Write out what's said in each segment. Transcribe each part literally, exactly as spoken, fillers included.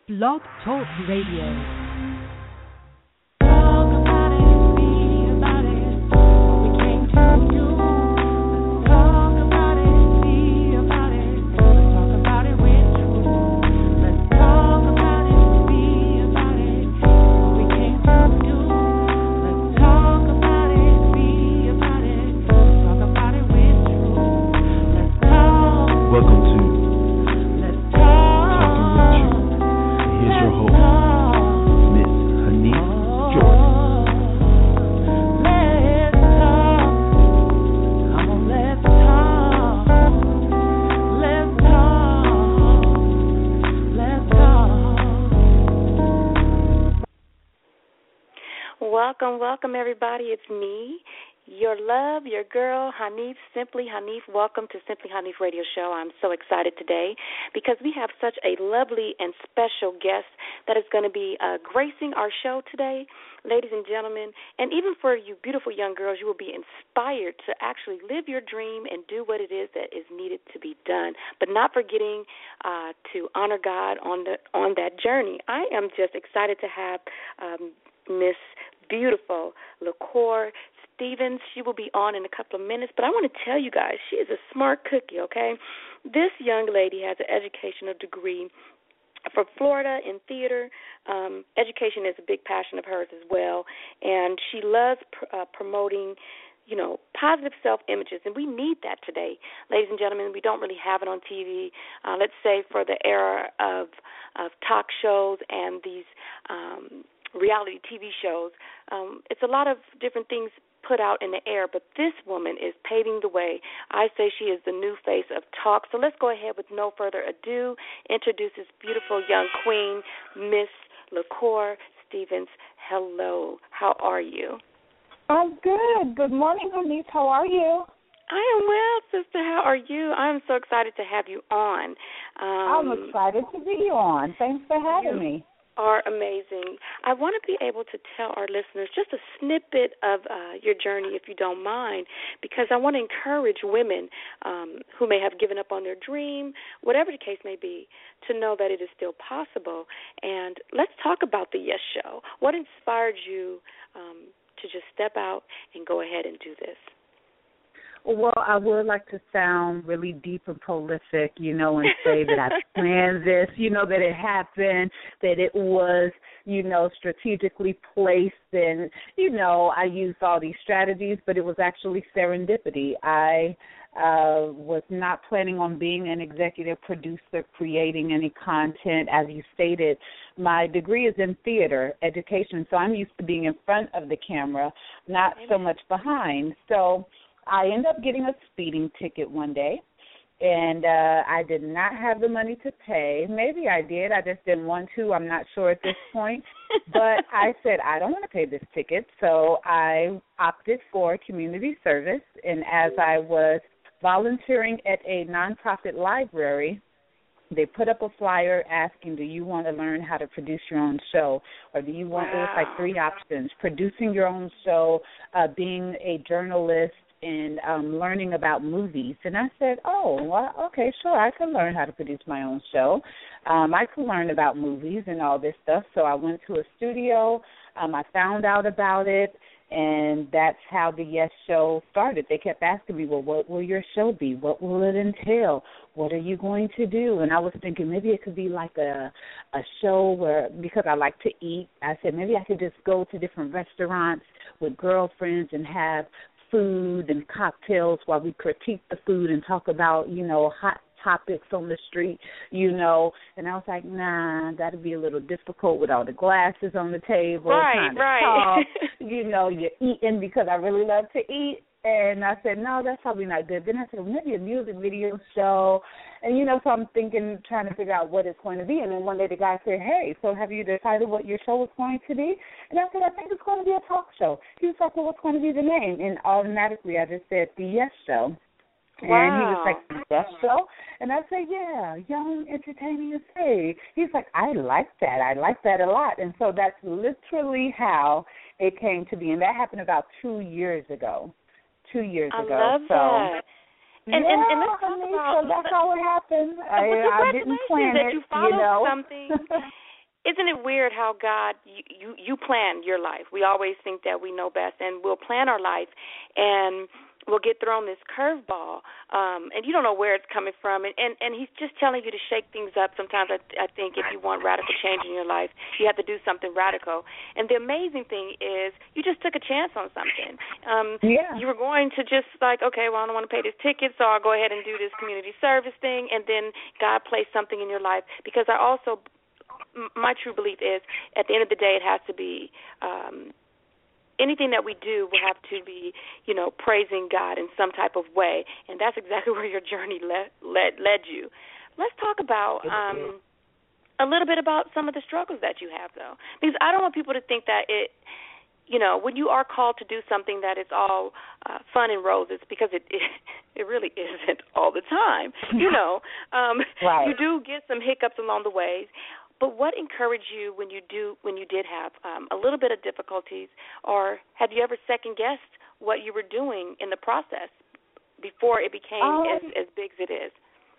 Blog Talk Radio. Welcome, welcome, everybody. It's me, your love, your girl, Hanif, Simply Hanif. Welcome to Simply Hanif Radio Show. I'm so excited today because we have such a lovely and special guest that is going to be uh, gracing our show today, ladies and gentlemen. And even for you beautiful young girls, you will be inspired to actually live your dream and do what it is that is needed to be done, but not forgetting uh, to honor God on the on that journey. I am just excited to have um, Miss Beautiful LaCour Stevens. She will be on in a couple of minutes, but I want to tell you guys, she is a smart cookie, okay? This young lady has an educational degree from Florida in theater. Um, education is a big passion of hers as well, and she loves pr- uh, promoting, you know, positive self-images, and we need that today. Ladies and gentlemen, we don't really have it on T V. Uh, let's say for the era of, of talk shows and these um reality T V shows. Um, it's a lot of different things put out in the air, but this woman is paving the way. I say she is the new face of talk. So let's go ahead with no further ado, introduce this beautiful young queen, Miss LaCour Stevens. Hello. How are you? I'm good. Good morning, Hanif. How are you? I am well, sister. How are you? I'm so excited to have you on. Um, I'm excited to be on. Thanks for having you, me. Are amazing. I want to be able to tell our listeners just a snippet of uh, your journey, if you don't mind, because I want to encourage women um, who may have given up on their dream, whatever the case may be, to know that it is still possible. And let's talk about the Yes Show. What inspired you um, to just step out and go ahead and do this? Well, I would like to sound really deep and prolific, you know, and say that I planned this, you know, that it happened, that it was, you know, strategically placed, and, you know, I used all these strategies, but it was actually serendipity. I uh, was not planning on being an executive producer, creating any content. As you stated, my degree is in theater education, so I'm used to being in front of the camera, not so much behind. So I ended up getting a speeding ticket one day, and uh, I did not have the money to pay. Maybe I did. I just didn't want to. I'm not sure at this point. But I said, I don't want to pay this ticket, so I opted for community service. And as I was volunteering at a nonprofit library, they put up a flyer asking, do you want to learn how to produce your own show? Or do you want, wow. It was like three options, producing your own show, uh, being a journalist, and um, learning about movies. And I said, oh, well, okay, sure, I can learn how to produce my own show. Um, I can learn about movies and all this stuff. So I went to a studio. Um, I found out about it, and that's how the Yes Show started. They kept asking me, well, what will your show be? What will it entail? What are you going to do? And I was thinking maybe it could be like a a show where, because I like to eat, I said maybe I could just go to different restaurants with girlfriends and have food and cocktails while we critique the food and talk about, you know, hot topics on the street, you know. And I was like, nah, that'd be a little difficult with all the glasses on the table. Right, trying to right. Talk. You know, you're eating because I really love to eat. And I said, no, that's probably not good. Then I said, well, maybe a music video show. And, you know, so I'm thinking, trying to figure out what it's going to be. And then one day the guy said, hey, so have you decided what your show is going to be? And I said, I think it's going to be a talk show. He was like, well, what's going to be the name? And automatically I just said, The Yes Show. Wow. And he was like, The Yes Show? And I said, yeah, young, entertaining, and free. He's like, I like that. I like that a lot. And so that's literally how it came to be. And that happened about two years ago. Two years I ago. love so, that. And, yeah, and, and let's talk honey, about so that's how it happened. I, well, I didn't plan that it, you followed you know. something. isn't it weird how God, you, you, you plan your life? We always think that we know best, and we'll plan our life, and we'll get thrown this curveball, um, and you don't know where it's coming from, and, and, and he's just telling you to shake things up. Sometimes I, I think if you want radical change in your life, you have to do something radical. And the amazing thing is you just took a chance on something. Um, yeah. You were going to just like, okay, well, I don't want to pay this ticket, so I'll go ahead and do this community service thing, and then God placed something in your life, because I also – my true belief is, at the end of the day, it has to be um, anything that we do will have to be, you know, praising God in some type of way, and that's exactly where your journey led led, led you. Let's talk about um, a little bit about some of the struggles that you have, though, because I don't want people to think that it, you know, when you are called to do something that it's all uh, fun and roses, because it, it it really isn't all the time. You know, um, right. You do get some hiccups along the way. But what encouraged you when you do when you did have um, a little bit of difficulties, or have you ever second guessed what you were doing in the process before it became um, as as big as it is?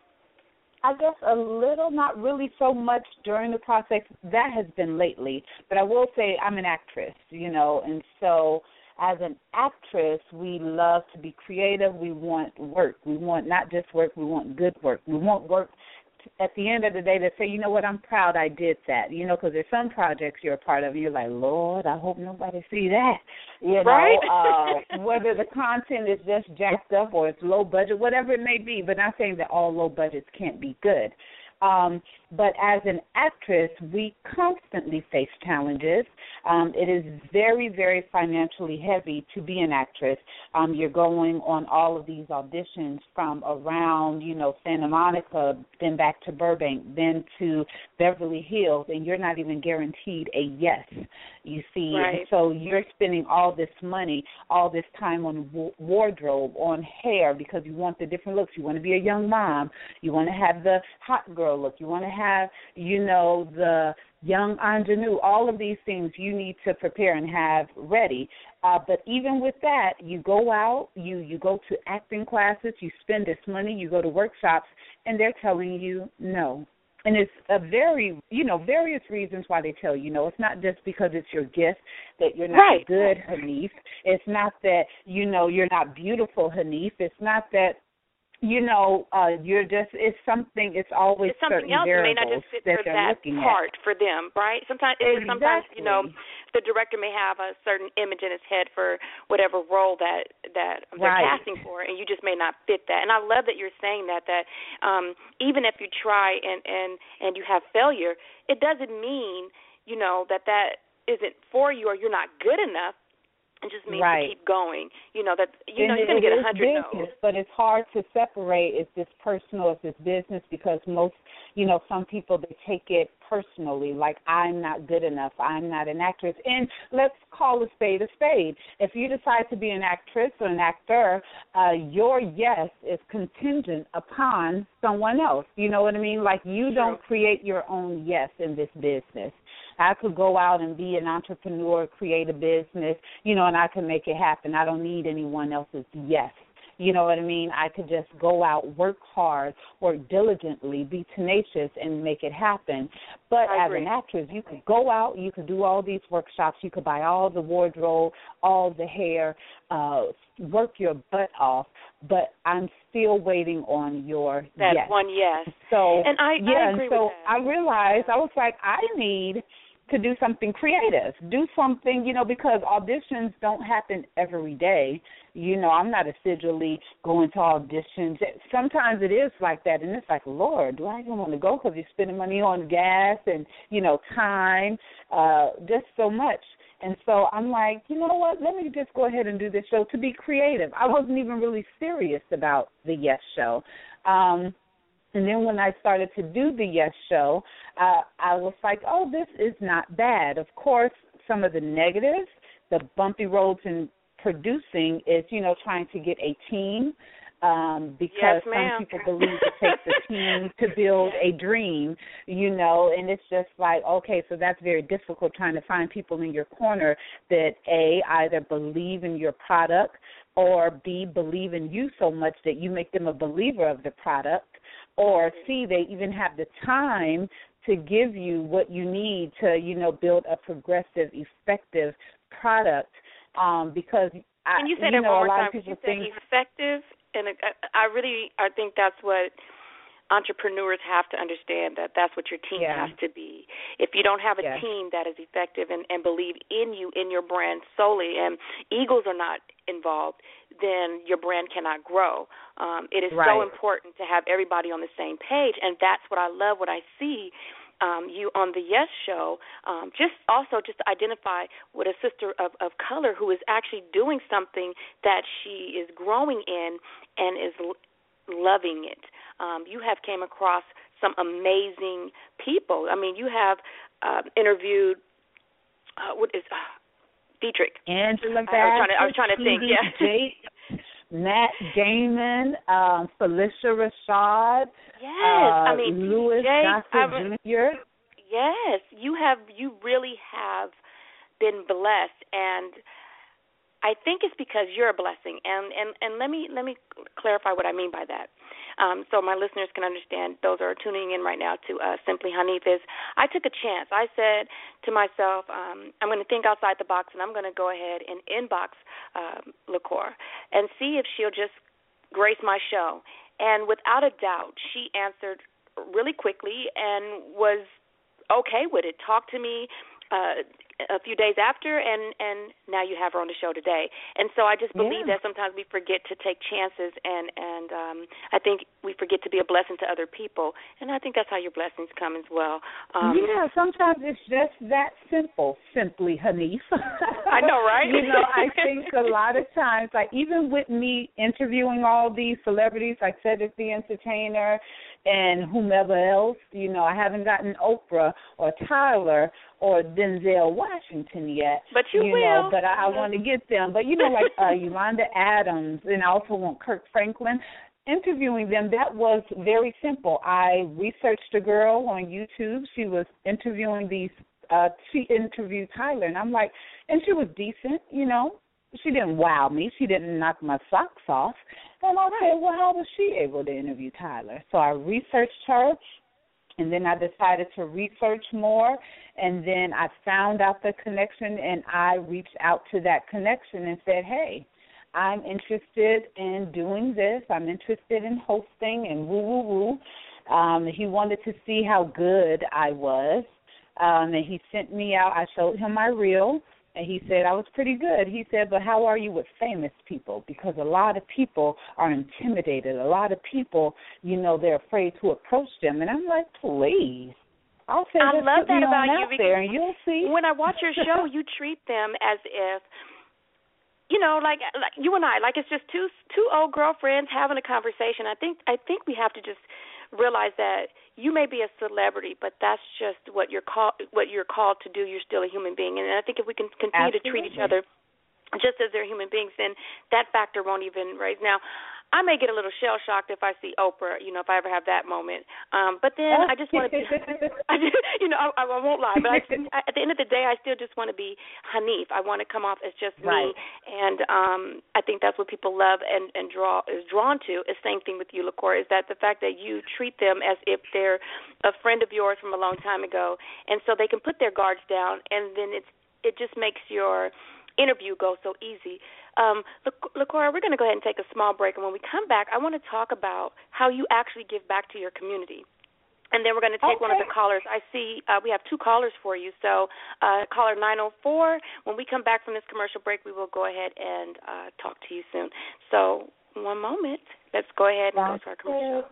I guess a little, not really so much during the process. That has been lately. But I will say I'm an actress, you know, and so as an actress, we love to be creative. We want work. We want not just work. We want good work. We want work at the end of the day that say, you know what, I'm proud I did that, you know, because there's some projects you're a part of and you're like, Lord, I hope nobody see that, you know, right? uh, whether the content is just jacked up or it's low budget, whatever it may be, but not saying that all low budgets can't be good. Um, but as an actress, we constantly face challenges. Um, it is very, very financially heavy to be an actress. Um, you're going on all of these auditions from around, you know, Santa Monica, then back to Burbank, then to Beverly Hills, and you're not even guaranteed a yes, you see. Right. And so you're spending all this money, all this time on w- wardrobe, on hair, because you want the different looks. You want to be a young mom. You want to have the hot girl look. You want to have, you know, the young ingenue. All of these things you need to prepare and have ready. Uh, but even with that, you go out, you, you go to acting classes, you spend this money, you go to workshops, and they're telling you no. And it's a very, you know, various reasons why they tell you no. It's not just because it's your gift that you're not right. good, Hanif. It's not that, you know, you're not beautiful, Hanif. It's not that, you know, uh, you're just, it's something, it's always it's something certain else variables may not just fit that for they're that looking part at. for them, right? Sometimes, exactly. sometimes, you know, the director may have a certain image in his head for whatever role that, that they're right. casting for, and you just may not fit that. And I love that you're saying that, that um, even if you try and, and, and you have failure, it doesn't mean, you know, that that isn't for you or you're not good enough. It just means right. to keep going. You know, that you and know, you're going to get a hundred no's. But it's hard to separate if it's personal, if it's business, because most, you know, some people, they take it personally, like I'm not good enough, I'm not an actress. And let's call a spade a spade. If you decide to be an actress or an actor, uh, your yes is contingent upon someone else. You know what I mean? Like you True. Don't create your own yes in this business. I could go out and be an entrepreneur, create a business, you know, and I can make it happen. I don't need anyone else's yes. You know what I mean? I could just go out, work hard, work diligently, be tenacious, and make it happen. But I as agree. an actress, you could go out, you could do all these workshops, you could buy all the wardrobe, all the hair, uh, work your butt off, but I'm still waiting on your that yes. one yes. So, and I, yeah, I agree and so with that. I realized, I was like, I need to do something creative, do something, you know, because auditions don't happen every day. You know, I'm not assiduously going to auditions. Sometimes it is like that, and it's like, Lord, do I even want to go because you're spending money on gas and, you know, time, uh, just so much. And so I'm like, you know what, let me just go ahead and do this show to be creative. I wasn't even really serious about the Yes Show. Um And then when I started to do the Yes Show, uh, I was like, oh, this is not bad. Of course, some of the negatives, the bumpy roads in producing is, you know, trying to get a team um, because yes, ma'am. some people believe it takes a team to build a dream, you know, and it's just like, okay, so that's very difficult trying to find people in your corner that, A, either believe in your product or, B, believe in you so much that you make them a believer of the product. Or C, they even have the time to give you what you need to, you know, build a progressive, effective product. Um, because I, Can you say you that know, one more a lot time? of people You said think effective, and I really, I think that's what entrepreneurs have to understand, that that's what your team yeah. has to be. If you don't have a yes. team that is effective and, and believe in you, in your brand solely, and egos are not involved, then your brand cannot grow. Um, it is right. so important to have everybody on the same page, and that's what I love, what I see Um, you on the Yes Show, um, just also just to identify with a sister of, of color who is actually doing something that she is growing in and is l- loving it. Um, you have came across some amazing people. I mean, you have uh, interviewed, uh, what is, uh, Dietrich. Angela I was trying to, I was trying to think, yeah. Jake, Matt Damon, um, Felicia Rashad, yes, uh, I mean, Louis Gossett Junior Yes, you have. You really have been blessed, and I think it's because you're a blessing. And, and, and let me let me clarify what I mean by that, um, so my listeners can understand. Those are tuning in right now to uh, Simply Hanif. Is I took a chance. I said to myself, um, I'm going to think outside the box, and I'm going to go ahead and inbox um, LaCour and see if she'll just grace my show. And without a doubt, she answered really quickly and was okay with it. Talked to me uh, a few days after, and, and now you have her on the show today. And so I just believe yeah. that sometimes we forget to take chances, and, and um, I think we forget to be a blessing to other people. And I think that's how your blessings come as well. Um, yeah, sometimes it's just that simple, Simply Hanif. I know, right? You know, I think a lot of times, like even with me interviewing all these celebrities, like Cedric the Entertainer and whomever else, you know, I haven't gotten Oprah or Tyler or Denzel Washington yet. But you, you will. know, but I, I want to get them. But, you know, like uh, Yolanda Adams, and I also want Kirk Franklin. Interviewing them, that was very simple. I researched a girl on YouTube. She was interviewing these, uh, she interviewed Tyler, and I'm like, and she was decent, you know. She didn't wow me. She didn't knock my socks off. And I said, well, how was she able to interview Tyler? So I researched her, and then I decided to research more, and then I found out the connection, and I reached out to that connection and said, hey, I'm interested in doing this. I'm interested in hosting and woo-woo-woo. Um, he wanted to see how good I was, um, and he sent me out. I showed him my reel. And he said, I was pretty good. He said, but how are you with famous people? Because a lot of people are intimidated. A lot of people, you know, they're afraid to approach them. And I'm like, please. I'll say, I love that about you. Out there and you'll see. When I watch your show, you treat them as if, you know, like like you and I, like it's just two two old girlfriends having a conversation. I think I think we have to just realize that you may be a celebrity, but that's just what you're called what you're called to do. You're still a human being, and I think if we can continue Absolutely. to treat each other just as they're human beings, then that factor won't even raise. Now, I may get a little shell shocked if I see Oprah, you know, if I ever have that moment. Um, but then I just want to, I just, you know, I, I won't lie. But I, I, at the end of the day, I still just want to be Hanif. I want to come off as just right. me, and um, I think that's what people love and, and draw is drawn to. Is same thing with you, LaCour, is that the fact that you treat them as if they're a friend of yours from a long time ago, and so they can put their guards down, and then it's it just makes your interview go so easy. Um, LaCour, we're going to go ahead and take a small break, and when we come back, I want to talk about how you actually give back to your community. And then we're going to take okay. one of the callers. I see uh, we have two callers for you. So uh, caller nine oh four, when we come back from this commercial break, we will go ahead and uh, talk to you soon. So one moment. Let's go ahead and That's go to our commercial.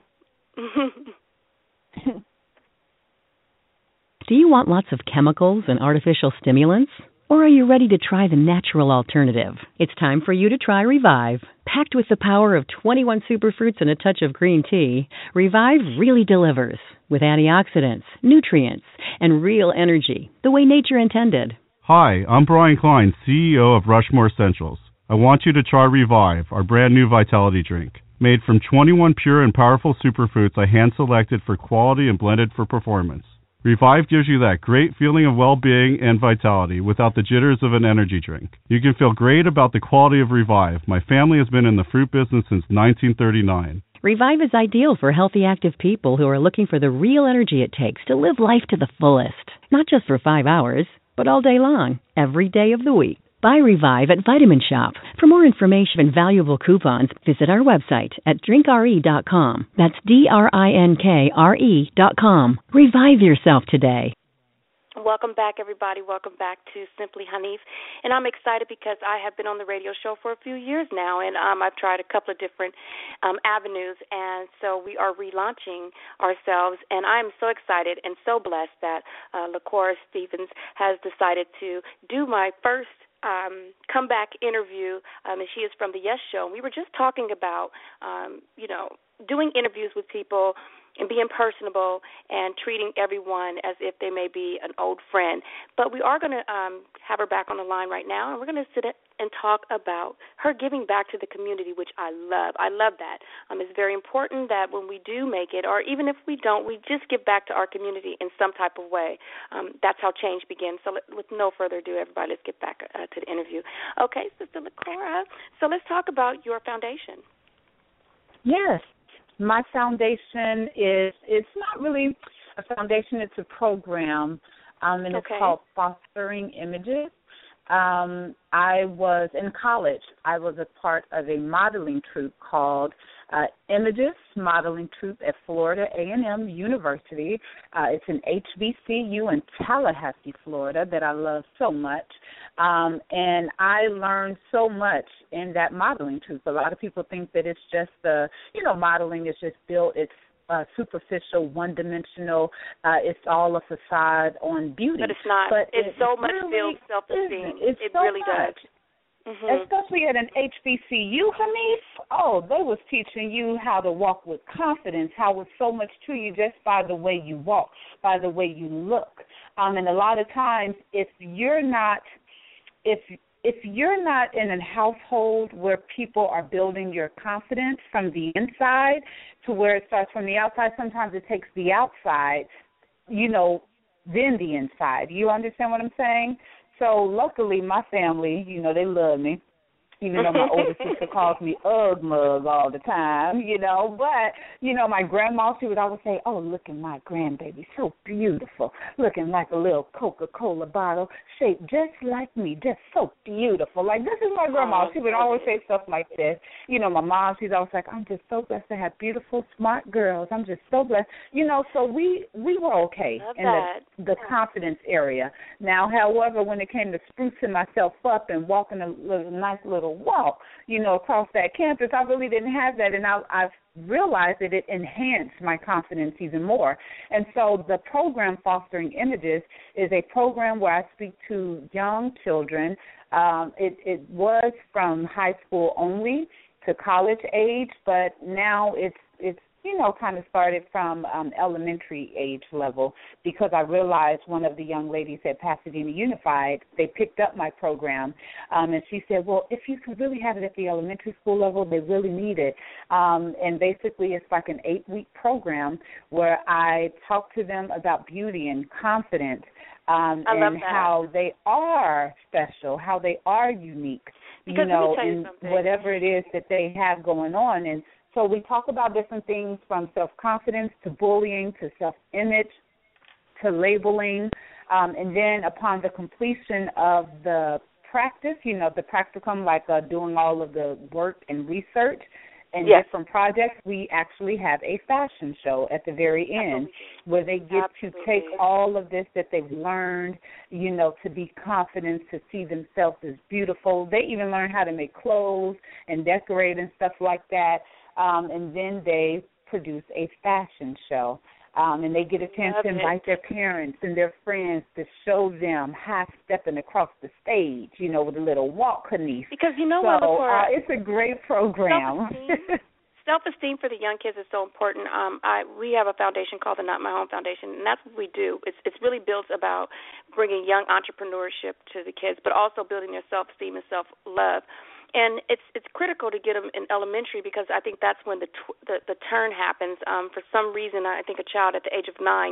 Do you want lots of chemicals and artificial stimulants? Or are you ready to try the natural alternative? It's time for you to try Revive. Packed with the power of twenty-one superfruits and a touch of green tea, Revive really delivers with antioxidants, nutrients, and real energy, the way nature intended. Hi, I'm Brian Klein, C E O of Rushmore Essentials. I want you to try Revive, our brand new vitality drink. Made from twenty-one pure and powerful superfruits I hand-selected for quality and blended for performance. Revive gives you that great feeling of well-being and vitality without the jitters of an energy drink. You can feel great about the quality of Revive. My family has been in the fruit business since nineteen thirty-nine. Revive is ideal for healthy, active people who are looking for the real energy it takes to live life to the fullest. Not just for five hours, but all day long, every day of the week. Buy Revive at Vitamin Shop. For more information and valuable coupons, visit our website at drink r e dot com. That's D R I N K R E dot com. Revive yourself today. Welcome back, everybody. Welcome back to Simply Hanif. And I'm excited because I have been on the radio show for a few years now, and um, I've tried a couple of different um, avenues, and so we are relaunching ourselves. And I'm so excited and so blessed that uh, LaCora Stevens has decided to do my first Um, comeback interview, um, and she is from the Yes Show. And we were just talking about, um, you know, doing interviews with people and being personable and treating everyone as if they may be an old friend. But we are going to um, have her back on the line right now, and we're going to sit and talk about her giving back to the community, which I love. I love that. Um, it's very important that when we do make it, or even if we don't, we just give back to our community in some type of way. Um, that's how change begins. So let, with no further ado, everybody, let's get back uh, to the interview. Okay, Sister LaCora, so let's talk about your foundation. Yes. My foundation is, it's not really a foundation, it's a program, um, and okay. it's called Fostering Images. Um, I was in college. I was a part of a modeling troupe called uh, Images Modeling Troupe at Florida A and M University. Uh, it's an H B C U in Tallahassee, Florida, that I love so much. Um, and I learned so much in that modeling troupe. A lot of people think that it's just the, you know, modeling is just built, it's Uh, superficial, one-dimensional. Uh, it's all a facade on beauty. But it's not. But it's it so much really builds self-esteem. It's it so really much. does. Mm-hmm. Especially at an H B C U, Hanif. Oh, they was teaching you how to walk with confidence, how it's so much to you just by the way you walk, by the way you look. Um, and a lot of times, if you're not, if If you're not in a household where people are building your confidence from the inside to where it starts from the outside, sometimes it takes the outside, you know, then the inside. You understand what I'm saying? So luckily my family, you know, they love me. Even though my older sister calls me Ugg Mug all the time, you know. But, you know, my grandma, she would always say, oh, look at my grandbaby, so beautiful, looking like a little Coca-Cola bottle, shaped just like me, just so beautiful. Like, this is my grandma. She would always say stuff like this. You know, my mom, she's always like, I'm just so blessed to have beautiful, smart girls. I'm just so blessed. You know, so we, we were okay Love in that. the, the confidence area. Now, however, when it came to sprucing myself up and walking a little, nice little walk, you know, across that campus, I really didn't have that, and I, I've realized that it enhanced my confidence even more. And so the program Fostering Images is a program where I speak to young children. Um, it, it was from high school only to college age, but now it's it's you know, kind of started from um, elementary age level because I realized one of the young ladies at Pasadena Unified, they picked up my program, um, and she said, well, if you could really have it at the elementary school level, they really need it. Um, and basically it's like an eight-week program where I talk to them about beauty and confidence um, and how they are special, how they are unique, because you know, let me tell you in something. whatever it is that they have going on. And so we talk about different things from self-confidence to bullying to self-image to labeling. Um, and then upon the completion of the practice, you know, the practicum, like uh, doing all of the work and research and yes. different projects, we actually have a fashion show at the very end where they get Absolutely. to take all of this that they've learned, you know, to be confident, to see themselves as beautiful. They even learn how to make clothes and decorate and stuff like that. Um, and then they produce a fashion show. Um, and they get a chance Love to invite it. their parents and their friends to show them half-stepping across the stage, you know, with a little walk, Hanif. Because you know so, what, LaCora? Uh, it's a great program. Self-esteem, self-esteem for the young kids is so important. Um, I, we have a foundation called the Not My Home Foundation, and that's what we do. It's, it's really built about bringing young entrepreneurship to the kids, but also building their self-esteem and self-love. And it's it's critical to get them in elementary because I think that's when the tw- the, the turn happens. Um, for some reason, I think a child at the age of nine,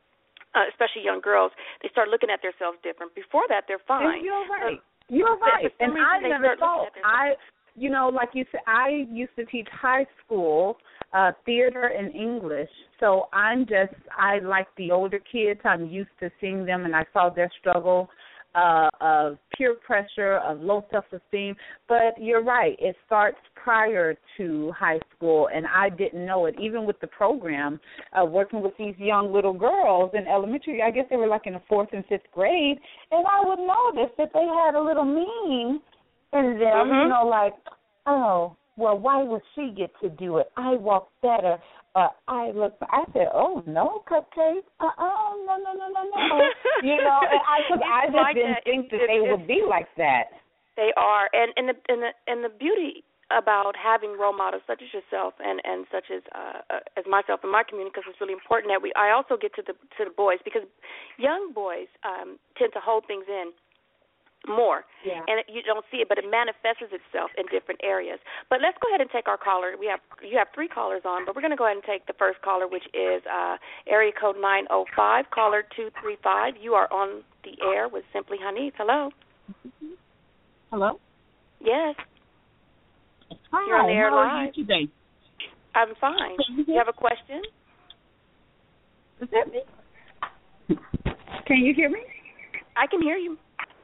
uh, especially young girls, they start looking at themselves different. Before that, they're fine. And you're right. Uh, you're right. And I never thought I you know, like you said, I used to teach high school uh, theater and English. So I'm just, I like the older kids. I'm used to seeing them, and I saw their struggle uh, of peer pressure, of low self-esteem. But you're right, it starts prior to high school, and I didn't know it. Even with the program, uh, working with these young little girls in elementary, I guess they were like in the fourth and fifth grade, and I would notice that they had a little mean in them, mm-hmm. you know, like, oh, well, why would she get to do it? I walk better. Uh, I look. I said, oh no, Cupcake. Uh uh no no no no no. You know, and I cause I just like didn't that. think that it, they would be like that. They are, and and the and the and the beauty about having role models such as yourself and, and such as uh, uh, as myself in my community, because it's really important that we. I also get to the to the boys, because young boys um, tend to hold things in more, yeah. and you don't see it, but it manifests itself in different areas. But let's go ahead and take our caller. We have you have three callers on, but we're going to go ahead and take the first caller, which is uh, area code nine oh five, caller two three five. You are on the air with Simply Hanif. Hello. Hello. Yes. Hi. You're on the air how live. are you today? I'm fine. You have a question? Is that me? Can you hear me? I can hear you.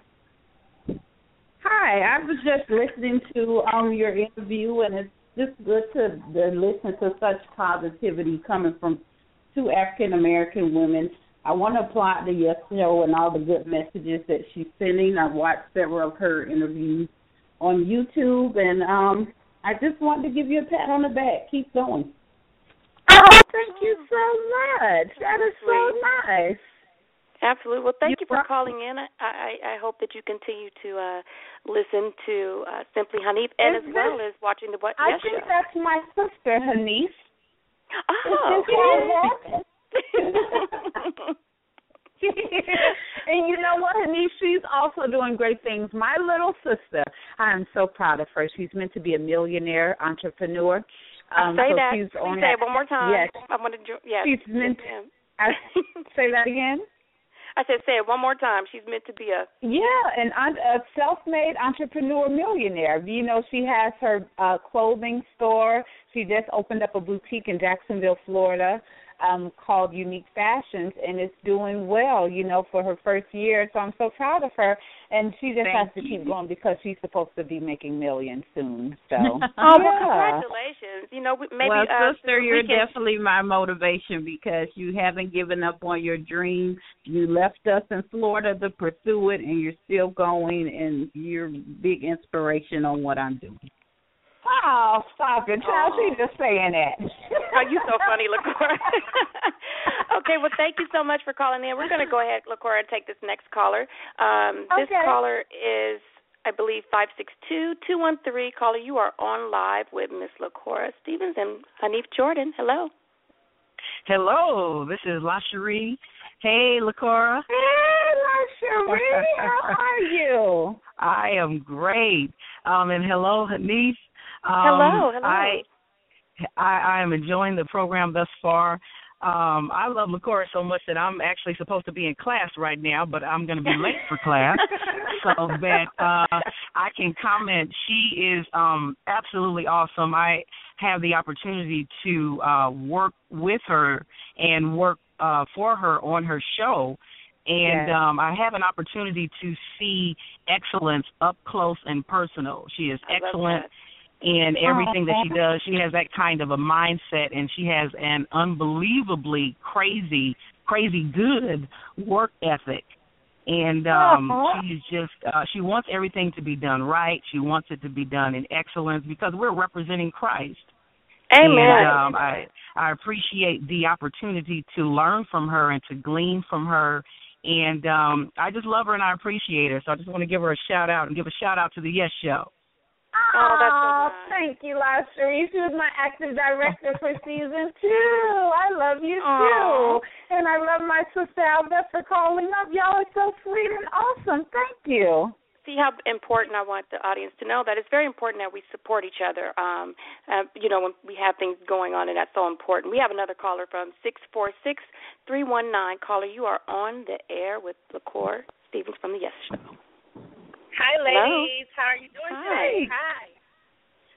Hi, I was just listening to um your interview, and it's just good to, to listen to such positivity coming from two African American women. I want to applaud the Yes Show and all the good messages that she's sending. I've watched several of her interviews on YouTube, and um I just wanted to give you a pat on the back. Keep going. Oh, thank you so much. That is so nice. Absolutely. Well, thank You're you for welcome. calling in. I, I, I hope that you continue to uh, listen to uh, Simply Hanif, and Is as well this, as watching the What I Yes think Show. that's my sister, Hanif. Oh, okay. And you know what, Hanif? She's also doing great things. My little sister, I'm so proud of her. She's meant to be a millionaire entrepreneur. Um, say so that. She's Please on say that. it one more time. Yes. I want to. Yes. She's meant. Yes, I, say that again. I said, say it one more time. She's meant to be a... Yeah, an a self-made entrepreneur millionaire. You know, she has her uh, clothing store. She just opened up a boutique in Jacksonville, Florida, um, called Unique Fashions, and it's doing well, you know, for her first year. So I'm so proud of her. And she just Thank has to you. keep going because she's supposed to be making millions soon. So, oh, yeah. well, congratulations. You know, maybe... Well, uh, sister, you're can... definitely my motivation, because you haven't given up on your dream. You left us in Florida to pursue it, and you're still going, and you're a big inspiration on what I'm doing. Oh, stop it, child. She's just saying that. Oh, you so funny, LaCora. Okay, well, thank you so much for calling in. We're going to go ahead, LaCora, and take this next caller. Um, this okay. caller is, I believe, five six two, two one three. Caller, you are on live with Miss LaCora Stevens and Hanif Jordan. Hello. Hello, this is LaCherie. Hey, LaCora. Hey, LaCherie. How are you? I am great. Um, and hello, Hanif. Um, hello, hello. I, I I am enjoying the program thus far. Um, I love LaCora so much that I'm actually supposed to be in class right now, but I'm going to be late for class so that uh, I can comment. She is um, absolutely awesome. I have the opportunity to uh, work with her and work uh, for her on her show. And yes. um, I have an opportunity to see excellence up close and personal. She is I excellent in everything oh, that she does. She has that kind of a mindset, and she has an unbelievably crazy, crazy good work ethic. And um, she's just, uh, she wants everything to be done right. She wants it to be done in excellence, because we're representing Christ. Amen. And um, I, I appreciate the opportunity to learn from her and to glean from her. And um, I just love her and I appreciate her. So I just want to give her a shout out and give a shout out to the Yes Show. Oh, that's so nice. Thank you, LaCherie. She was my active director for season two. I love you, Aww. too. And I love my sister, Albert, for calling up. Y'all are so sweet and awesome. Thank you. See how important I want the audience to know that it's very important that we support each other, um, uh, you know, when we have things going on, and that's so important. We have another caller from six four six, three one nine. Caller, you are on the air with LaCora Stevens from the Yes Show. Hi, ladies. Hello. How are you doing Hi. today? Hi.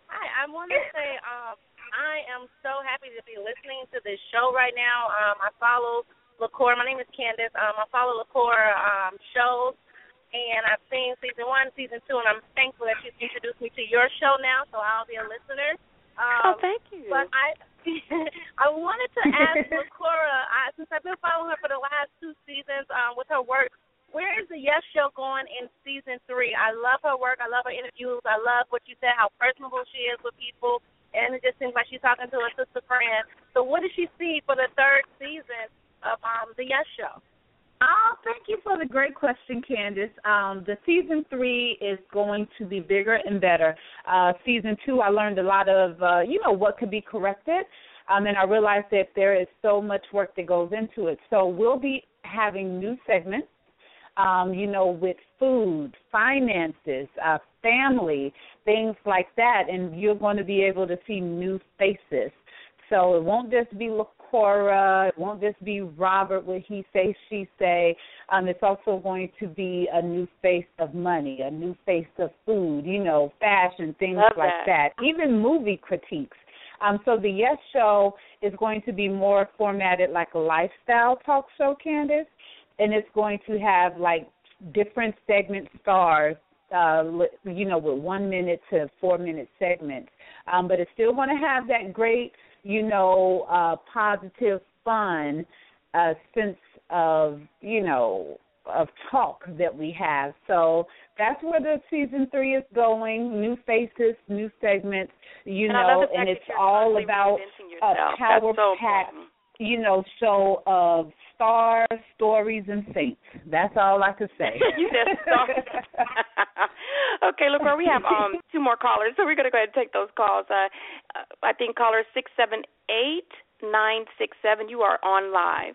Hi, I want to say um, I am so happy to be listening to this show right now. Um, I follow LaCour. My name is Candace. Um, I follow LaCour um, shows, and I've seen season one, season two, and I'm thankful that she's introduced me to your show now, so I'll be a listener. Um, oh, thank you. But I I wanted to ask LaCour, I, since I've been following her for the last two seasons um, with her work, where is the Yes Show going in season three? I love her work. I love her interviews. I love what you said, how personable she is with people, and it just seems like she's talking to a sister friend. So what does she see for the third season of um, the Yes Show? Oh, thank you for the great question, Candace. Um, the season three is going to be bigger and better. Uh, season two, I learned a lot of, uh, you know, what could be corrected, um, and I realized that there is so much work that goes into it. So we'll be having new segments, um, you know, with food, finances, uh, family, things like that, and you're going to be able to see new faces. So it won't just be LaCour, it won't just be Robert, what he say, she say. Um, it's also going to be a new face of money, a new face of food, you know, fashion, things Love like that. that, even movie critiques. Um, so the Yes Show is going to be more formatted like a lifestyle talk show, Candace, and it's going to have like different segment stars, uh, you know, with one minute to four minute segments. Um, but it's still going to have that great, you know, uh, positive, fun uh, sense of, you know, of talk that we have. So that's where the season three is going, new faces, new segments, you and know, and it's all about a power-packed, so you know, show of stars, stories, and saints. That's all I could say. You said stars. Okay, look, where we have um, two more callers, so we're going to go ahead and take those calls. Uh, I think caller six seven eight nine six seven, you are on live.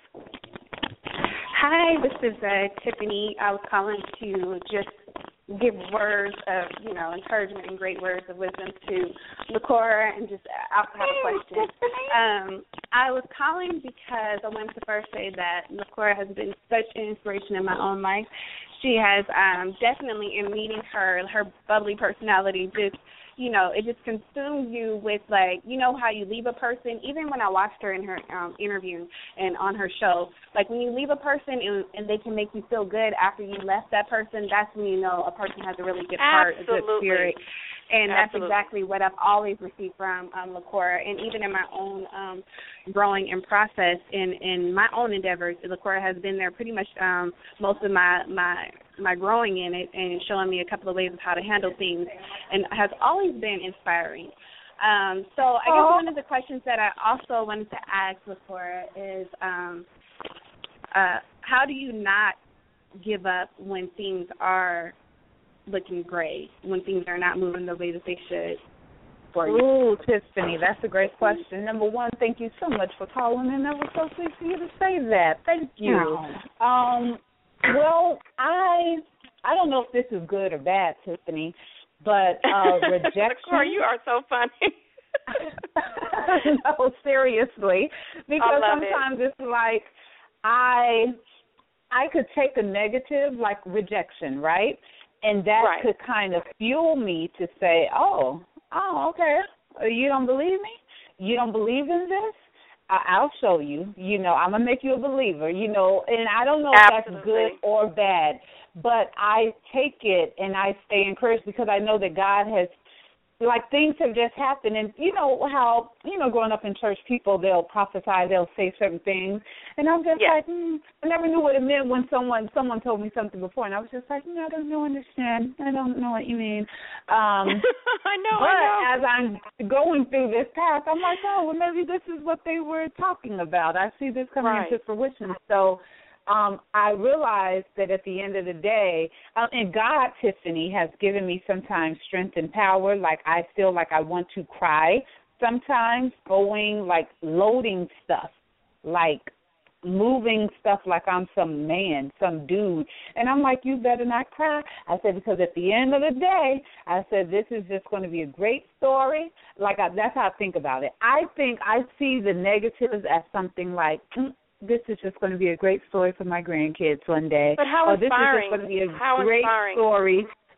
Hi, this is uh, Tiffany. I was calling to just give words of, you know, encouragement and great words of wisdom to LaCour, and just I also have a question. Um, I was calling because I wanted to first say that LaCour has been such an inspiration in my own life. She has um, definitely, in meeting her, her bubbly personality just, you know, it just consumes you with, like, you know how you leave a person, even when I watched her in her um, interview and on her show, like when you leave a person and, and they can make you feel good after you left that person, that's when you know a person has a really good heart, Absolutely. a good spirit. And Absolutely. that's exactly what I've always received from um, LaCour, and even in my own um, growing and process in, in my own endeavors, LaCour has been there pretty much um, most of my, my my growing in it and showing me a couple of ways of how to handle things, and has always been inspiring. Um, so I guess one of the questions that I also wanted to ask LaCour is um, uh, how do you not give up when things are looking great, when things are not moving the way that they should for you? Ooh, Tiffany, that's a great question. Number one, thank you so much for calling in. That was so sweet for you to say that. Thank you. Oh. Um, well, I I don't know if this is good or bad, Tiffany, but uh, rejection. LaCour, you are so funny. No, seriously, because I sometimes it. it's like I I could take a negative like rejection, right? And that right. could kind of fuel me to say, oh, oh, okay, you don't believe me? You don't believe in this? I'll show you. You know, I'm going to make you a believer, you know, and I don't know if Absolutely. that's good or bad, but I take it and I stay encouraged because I know that God has, like, things have just happened. And you know how, you know, growing up in church, people, they'll prophesy, they'll say certain things. And I'm just yes. like, mm, I never knew what it meant when someone someone told me something before. And I was just like, no, I don't know, understand. I don't know what you mean. Um, I know, but I know. as I'm going through this path, I'm like, oh, well, maybe this is what they were talking about. I see this coming right. into fruition. So Um, I realized that at the end of the day, um, and God, Tiffany, has given me sometimes strength and power. Like I feel like I want to cry sometimes, going like loading stuff, like moving stuff like I'm some man, some dude. And I'm like, you better not cry. I said, because at the end of the day, I said, this is just going to be a great story. Like I, that's how I think about it. I think I see the negatives as something like, mm, this is just going to be a great story for my grandkids one day. But how or inspiring. This is just going to be a how great inspiring. story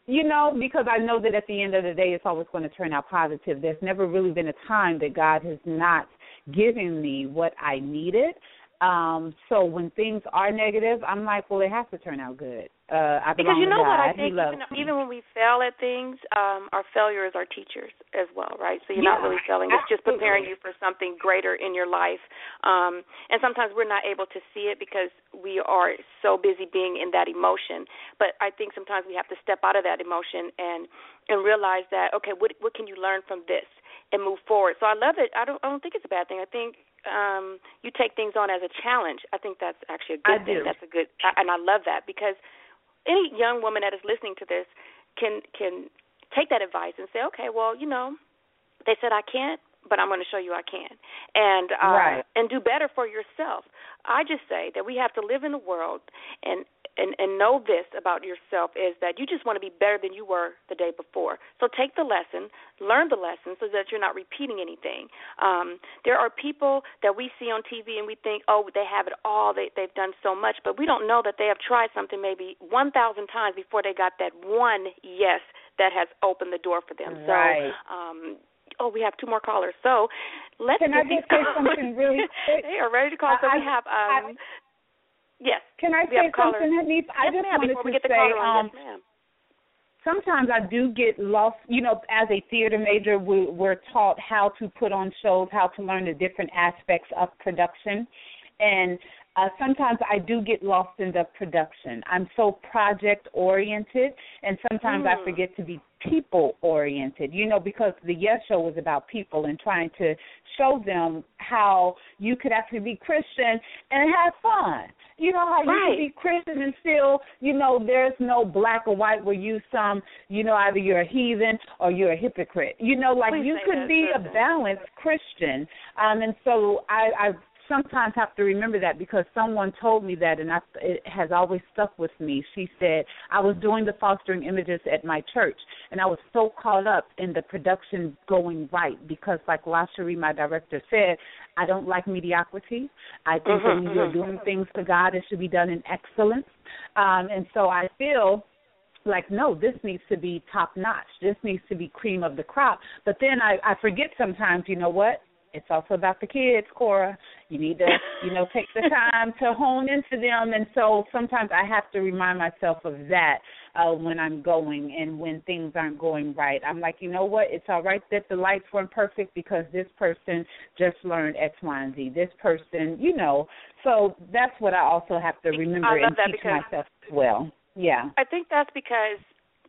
you know, because I know that at the end of the day it's always going to turn out positive. There's never really been a time that God has not given me what I needed. Um, so when things are negative, I'm like, well, it has to turn out good. Uh, I because you know God. what I think, even, even when we fail at things, um, our failures are teachers as well, right? So you're yeah, not really failing; it's just preparing you for something greater in your life. Um, and sometimes we're not able to see it because we are so busy being in that emotion. But I think sometimes we have to step out of that emotion and and realize that, okay, what what can you learn from this and move forward? So I love it. I don't I don't think it's a bad thing. I think. Um, you take things on as a challenge. I think that's actually a good I thing. do. That's a good, and I love that because any young woman that is listening to this can can take that advice and say, okay, well, you know, they said I can't, but I'm going to show you I can, and uh, right. and do better for yourself. I just say that we have to live in the world and. And, and know this about yourself is that you just want to be better than you were the day before. So take the lesson, learn the lesson so that you're not repeating anything. Um, there are people that we see on T V and we think, oh, they have it all, they, they've done so much, but we don't know that they have tried something maybe one thousand times before they got that one yes that has opened the door for them. Right. So, um, oh, we have two more callers. So let's Can I just say something really quick? They are ready to call. So I, we have... Um, I, Yes. Can I we say something, Hanif? I yes, just ma'am, wanted before to we get the say, caller on. um, Yes, ma'am. sometimes I do get lost. You know, as a theater major, we, we're taught how to put on shows, how to learn the different aspects of production. And uh, sometimes I do get lost in the production. I'm so project-oriented, and sometimes mm. I forget to be people-oriented, you know, because the Yes Show was about people and trying to show them how you could actually be Christian and have fun. You know how you right. can be Christian and still, you know, there's no black or white where you some, you know, either you're a heathen or you're a hypocrite. You know, like Please you could be a balanced Christian. Um, and so I, I sometimes have to remember that because someone told me that, and I, it has always stuck with me. She said, I was doing the fostering images at my church, and I was so caught up in the production going right because, like Lashari, my director, said, I don't like mediocrity. I think mm-hmm, that when mm-hmm. you're doing things for God, it should be done in excellence. Um, and so I feel like, no, this needs to be top-notch. This needs to be cream of the crop. But then I, I forget sometimes, you know what? It's also about the kids, Cora. You need to, you know, take the time to hone into them. And so sometimes I have to remind myself of that uh, when I'm going and when things aren't going right. I'm like, you know what? It's all right that the lights weren't perfect because this person just learned X, Y, and Z. This person, you know. So that's what I also have to remember and teach myself as well. Yeah. I think that's because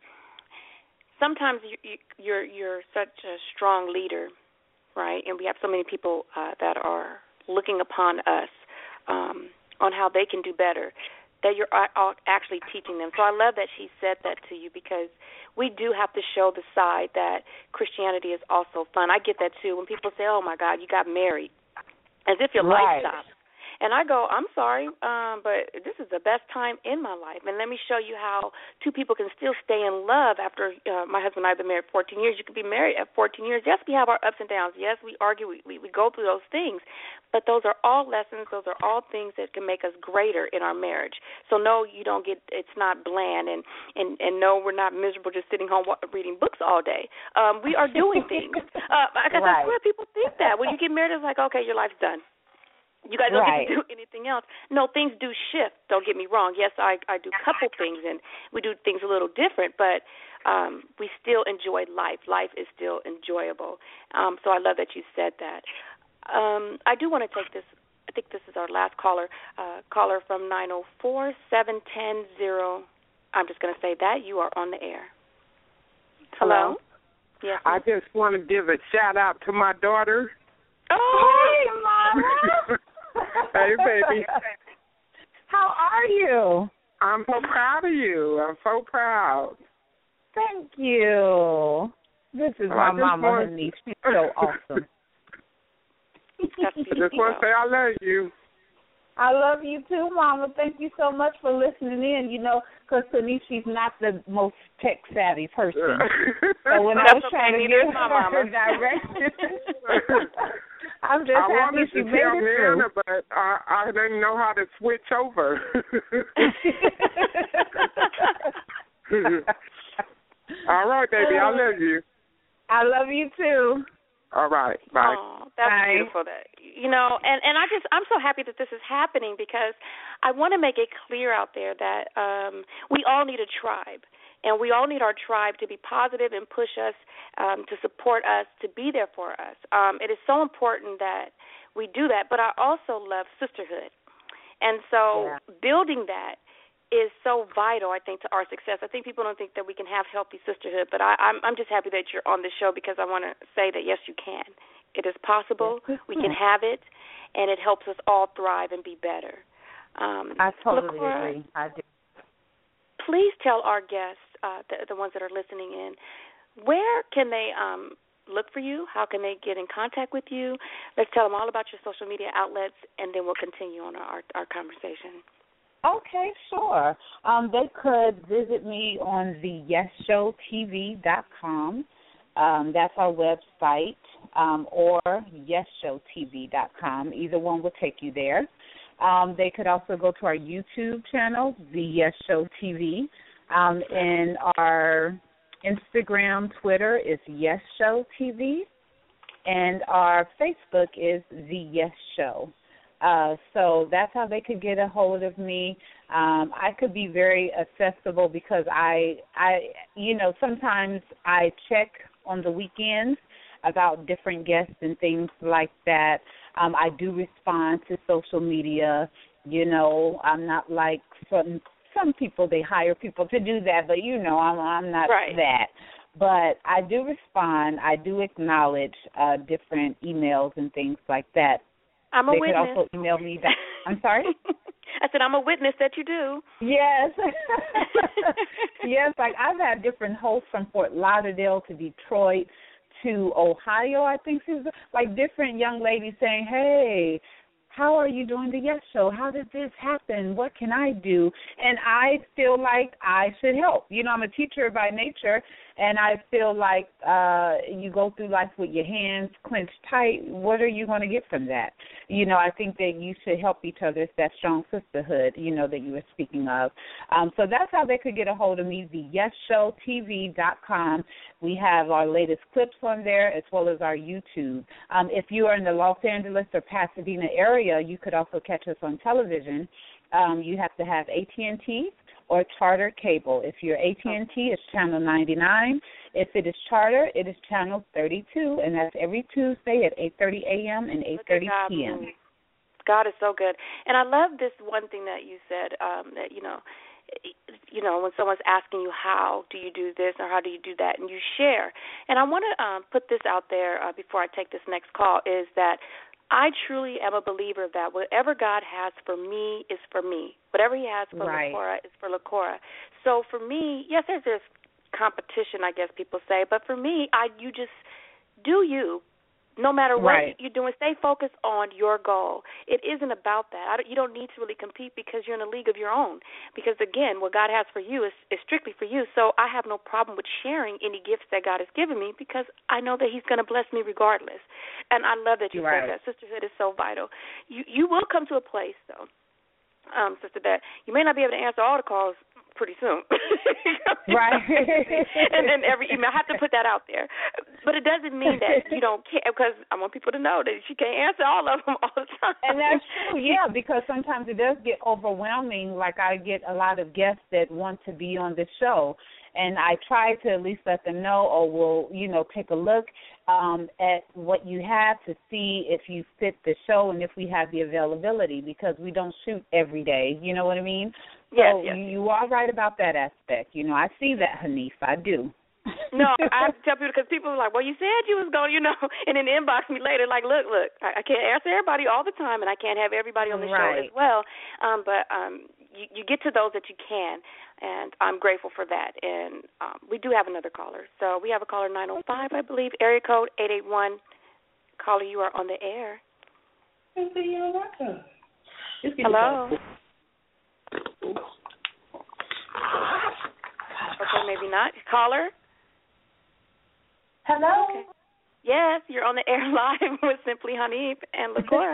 sometimes you, you, you're you're such a strong leader, right? And we have so many people uh, that are looking upon us um, on how they can do better, that you're actually teaching them. So I love that she said that to you because we do have to show the side that Christianity is also fun. I get that too. When people say, oh, my God, you got married, as if your right. life stopped. And I go, I'm sorry, um, but this is the best time in my life. And let me show you how two people can still stay in love after uh, my husband and I have been married fourteen years. You can be married at fourteen years. Yes, we have our ups and downs. Yes, we argue. We, we, we go through those things. But those are all lessons. Those are all things that can make us greater in our marriage. So, no, you don't get, it's not bland. And, and, and no, we're not miserable just sitting home reading books all day. Um, we are doing things. Uh, because right. I swear people think that. When you get married, it's like, okay, your life's done. You guys don't right. get to do anything else. No, things do shift. Don't get me wrong. Yes, I, I do couple things, and we do things a little different, but um, we still enjoy life. Life is still enjoyable. Um, so I love that you said that. Um, I do want to take this. I think this is our last caller. Uh, caller from nine oh four, seven one zero. I'm just going to say that. You are on the air. Hello? Hello? Yes. I just want to give a shout-out to my daughter. Oh, hey, Mama. Hey, baby. How are you? I'm so proud of you. I'm so proud. Thank you. This is well, my mama, want... Hanif. She's so awesome. I just want to say I love you. I love you too, Mama. Thank you so much for listening in, you know, because Denise, she's not the most tech-savvy person. So when I was trying to give her directions, I'm just I happy wanted she to made tell it Nana, through. but I, I didn't know how to switch over. All right, baby. I love you. I love you too. All right. Bye. Oh, that's Bye. beautiful. That you know, and and I just I'm so happy that this is happening because I want to make it clear out there that um, we all need a tribe, and we all need our tribe to be positive and push us, um, to support us, to be there for us. Um, it is so important that we do that. But I also love sisterhood, and so yeah. building that is so vital, I think, to our success. I think people don't think that we can have healthy sisterhood, but I, I'm, I'm just happy that you're on the show because I want to say that, yes, you can. It is possible. Yes, we can have it, and it helps us all thrive and be better. Um, I totally LaCora, agree. I do. Please tell our guests, uh, the, the ones that are listening in, where can they um, look for you? How can they get in contact with you? Let's tell them all about your social media outlets, and then we'll continue on our, our conversation. Okay, sure. Um, they could visit me on the yes show T V dot com. Um, that's our website, um, or yes show T V dot com. Either one will take you there. Um, they could also go to our YouTube channel, The Yes Show T V, um, and our Instagram, Twitter is Yes Show T V, and our Facebook is The Yes Show. Uh, so that's how they could get a hold of me. Um, I could be very accessible because I, I, you know, sometimes I check on the weekends about different guests and things like that. Um, I do respond to social media. You know, I'm not like some some people. They hire people to do that, but you know, I'm I'm not right. that. But I do respond. I do acknowledge uh, different emails and things like that. I'm a they witness. Could also email me back. I'm sorry? I said I'm a witness that you do. Yes. Yes, like I've had different hosts from Fort Lauderdale to Detroit to Ohio, I think. Like different young ladies saying, hey, how are you doing the Yes Show? How did this happen? What can I do? And I feel like I should help. You know, I'm a teacher by nature, and I feel like uh, you go through life with your hands clenched tight. What are you going to get from that? You know, I think that you should help each other. It's that strong sisterhood, you know, that you were speaking of. Um, so that's how they could get a hold of me, the yes show T V dot com. We have our latest clips on there as well as our YouTube. Um, if you are in the Los Angeles or Pasadena area, you could also catch us on television. Um, you have to have A T and T or Charter cable. If you're A T and T, it's channel ninety-nine. If it is Charter, it is channel thirty-two, and that's every Tuesday at eight thirty a.m. and eight thirty p.m. God is so good. And I love this one thing that you said, um, that, you know, you know, when someone's asking you how do you do this or how do you do that, and you share. And I want to um, put this out there uh, before I take this next call, is that I truly am a believer that whatever God has for me is for me. Whatever he has for right. LaCora is for LaCora. So for me, yes, there's this competition, I guess people say, but for me, I you just do you. No matter what right. you're doing, stay focused on your goal. It isn't about that. I don't, you don't need to really compete because you're in a league of your own. Because, again, what God has for you is, is strictly for you. So I have no problem with sharing any gifts that God has given me because I know that he's going to bless me regardless. And I love that you right. said that. Sisterhood is so vital. You you will come to a place, though, um, Sister, that you may not be able to answer all the calls pretty soon. Right. and then every email, I have to put that out there. But it doesn't mean that you don't care, because I want people to know that she can't answer all of them all the time. And that's true, yeah, because sometimes it does get overwhelming. Like I get a lot of guests that want to be on the show, and I try to at least let them know, or we'll, you know, take a look um, at what you have to see if you fit the show and if we have the availability, because we don't shoot every day, you know what I mean? Yes, so yes. you are right about that aspect. You know, I see that, Hanif, I do. No, I have to tell people, because people are like, well, you said you was going, you know, and then inbox me later, like, look, look, I, I can't answer everybody all the time, and I can't have everybody on the right. show as well, um, but um, you, you get to those that you can, and I'm grateful for that. And um, we do have another caller. So we have a caller, nine oh five, I believe, area code eight eight one. Caller, you are on the air. Hello. Okay, maybe not. Caller? Hello? Okay. Yes, you're on the air live with Simply Hanif and LaCora.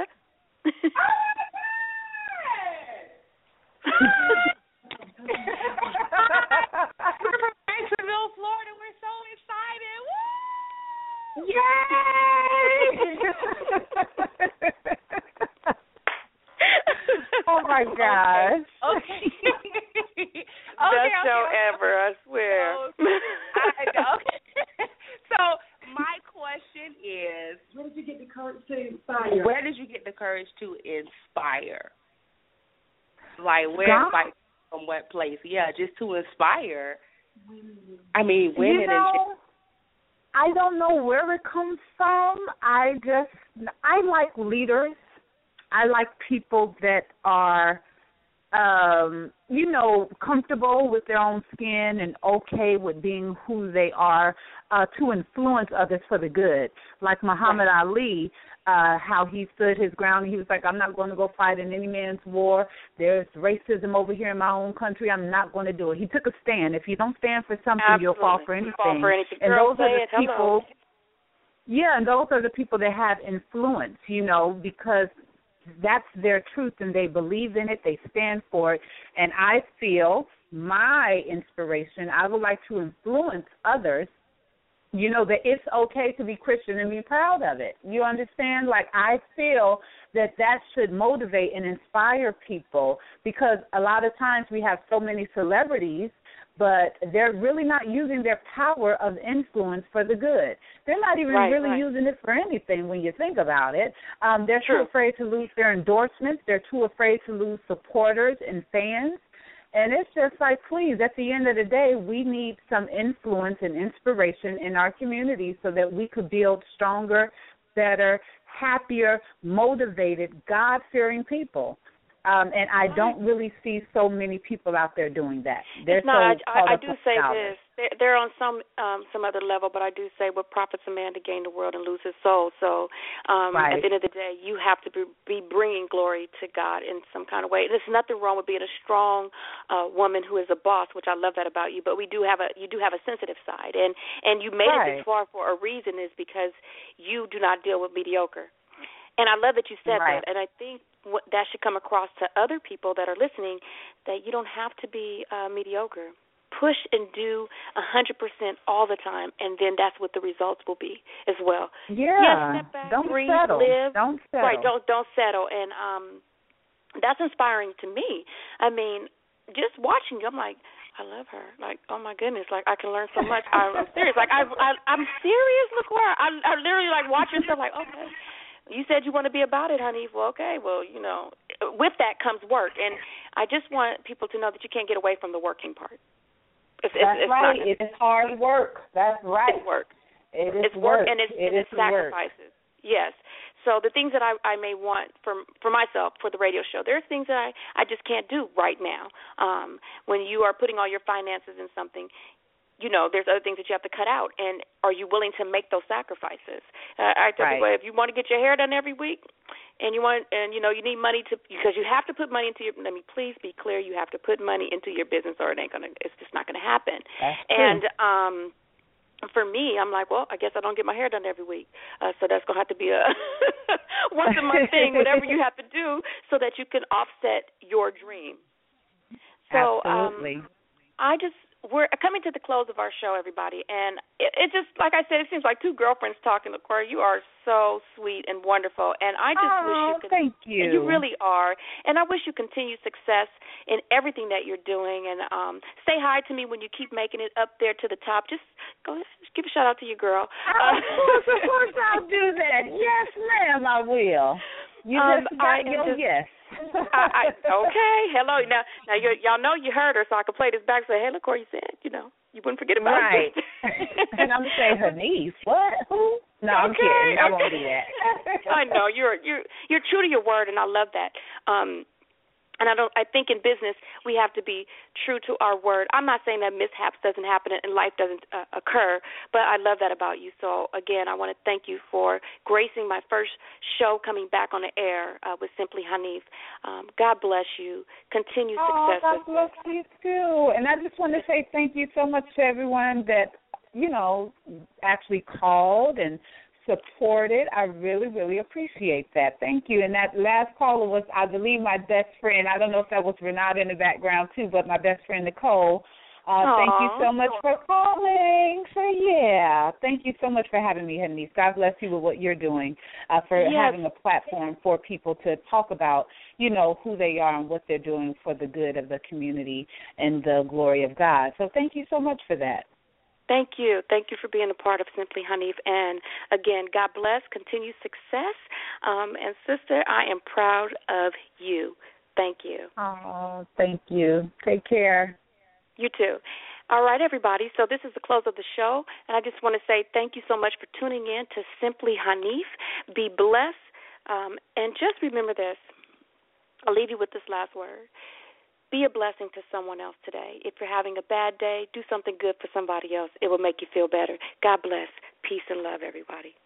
We're from Jacksonville, Florida. We're Oh my gosh. Okay. okay. Best okay, show okay. ever, I swear. So, I, okay. So my question is, where did you get the courage to inspire? Where did you get the courage to inspire? Like where? God. Like from what place? Yeah, just to inspire. I mean, women. You know, and I don't know where it comes from. I just, I like leaders. I like people that are, um, you know, comfortable with their own skin and okay with being who they are, uh, to influence others for the good. Like Muhammad right. Ali, uh, how he stood his ground. He was like, I'm not going to go fight in any man's war. There's racism over here in my own country. I'm not going to do it. He took a stand. If you don't stand for something, Absolutely. you'll fall for anything. You fall for anything. And Girl, those are the it. people. Hello. Yeah, and those are the people that have influence, you know, because that's their truth and they believe in it, they stand for it. And I feel my inspiration, I would like to influence others, you know, that it's okay to be Christian and be proud of it. You understand? Like, I feel that that should motivate and inspire people because a lot of times we have so many celebrities, but they're really not using their power of influence for the good. They're not even right, really right. using it for anything when you think about it. Um, they're True. too afraid to lose their endorsements. They're too afraid to lose supporters and fans. And it's just like, please, at the end of the day, we need some influence and inspiration in our community so that we could build stronger, better, happier, motivated, God-fearing people. Um, and I don't really see so many people out there doing that. They're no, I, so I, I do say this. They're, they're on some um, some other level, but I do say what profits a man to gain the world and lose his soul. So um, right. at the end of the day, you have to be, be bringing glory to God in some kind of way. There's nothing wrong with being a strong uh, woman who is a boss, which I love that about you. But we do have a you do have a sensitive side, and and you made right. it this far for a reason, is because you do not deal with mediocre. And I love that you said right. that, and I think what, that should come across to other people that are listening, that you don't have to be uh, mediocre. Push and do one hundred percent all the time, and then that's what the results will be as well. Yeah, yes, step back, don't breathe, settle. live. Don't settle. Right, don't, don't settle. And um, that's inspiring to me. I mean, just watching you, I'm like, I love her. Like, oh my goodness, like I can learn so much. I, I'm serious. Like I, I, I'm serious, LaQuara. I, I literally like watching stuff. Like, okay. You said you want to be about it, honey. Well, okay. Well, you know, with that comes work. And I just want people to know that you can't get away from the working part. It's, That's it's, it's right. not, it is hard work. That's right. It's work. It is it's work, work. and it's, it and is it's sacrifices. Work. Yes. So the things that I, I may want for, for myself for the radio show, there's things that I, I just can't do right now. Um, when you are putting all your finances in something, you know, there's other things that you have to cut out, and are you willing to make those sacrifices? Uh, I tell right. people, if you want to get your hair done every week, and you want, and you know, you need money to, because you have to put money into your. Let me please be clear, you have to put money into your business, or it ain't gonna. It's just not gonna happen. That's and true. um, for me, I'm like, well, I guess I don't get my hair done every week, uh, so that's gonna have to be a once a month thing, whatever you have to do, so that you can offset your dream. So, absolutely. Um, I just. We're coming to the close of our show, everybody, and it, it just, like I said, it seems like two girlfriends talking. LaQuara, you are so sweet and wonderful, and I just oh, wish you could. Thank you. And you really are, and I wish you continued success in everything that you're doing. And um, say hi to me when you keep making it up there to the top. Just go ahead, just give a shout out to your girl. Oh, uh, of course, of course, I'll do that. Yes, ma'am, I will. You um, just got your just, yes. I, I, okay, hello. Now, now you, y'all know you heard her, so I can play this back and say, hey, LaQuara, you said, you know, you wouldn't forget about right. it. And I'm going to say her niece. What? Who? No, okay, I'm kidding. I okay. won't do that. I know. You're, you're, you're true to your word, and I love that. Um, And I don't. I think in business we have to be true to our word. I'm not saying that mishaps doesn't happen and life doesn't uh, occur, but I love that about you. So again, I want to thank you for gracing my first show coming back on the air uh, with Simply Hanif. Um, God bless you. Continue success. Oh, God bless you too. And I just want to say thank you so much to everyone that you know actually called and supported. I really, really appreciate that. Thank you. And that last caller was, I believe, my best friend. I don't know if that was Renata in the background, too, but my best friend, Nicole. Uh, thank you so much for calling. So, yeah, thank you so much for having me, Hanif. God bless you with what you're doing, uh, for yes. having a platform for people to talk about, you know, who they are and what they're doing for the good of the community and the glory of God. So thank you so much for that. Thank you. Thank you for being a part of Simply Hanif. And, again, God bless, continued success. Um, and, sister, I am proud of you. Thank you. Oh, thank you. Take care. You too. All right, everybody. So this is the close of the show, and I just want to say thank you so much for tuning in to Simply Hanif. Be blessed, um, and just remember this. I'll leave you with this last word. Be a blessing to someone else today. If you're having a bad day, do something good for somebody else. It will make you feel better. God bless. Peace and love, everybody.